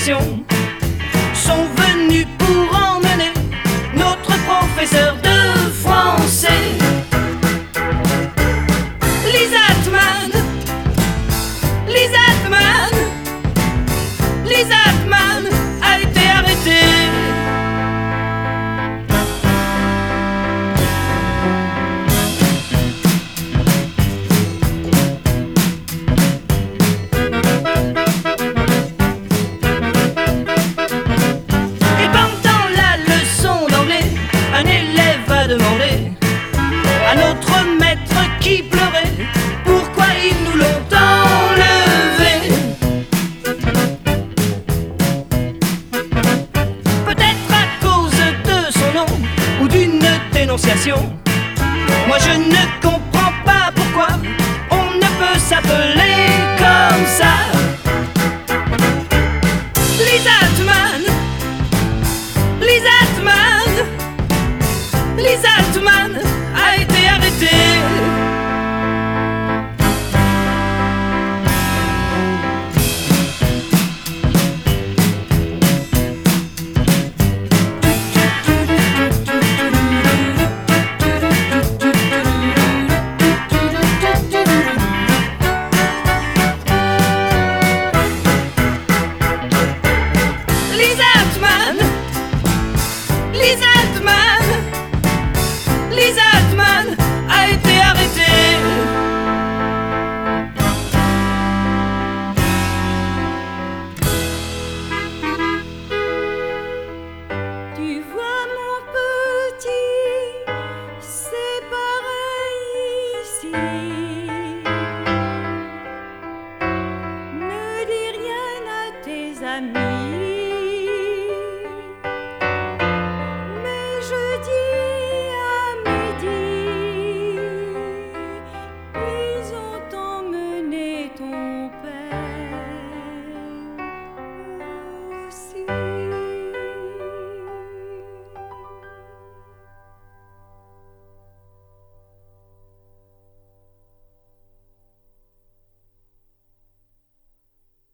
direction sont venus pour emmener notre professeur de français. Lisa Altman, Lisa Altman, Lisa Altman a été arrêtée. À notre maître qui pleurait, pourquoi ils nous l'ont enlevé? Peut-être à cause de son nom ou d'une dénonciation. Moi je ne comprends pas pourquoi on ne peut s'appeler comme ça. Lisa Altman, Lisa Altman, Lisa Altman a été arrêtée. Lisa Altman, Lisa Altman, Lisa Altman a été arrêtée. Tu vois mon petit, c'est pareil ici. Ne dis rien à tes amis.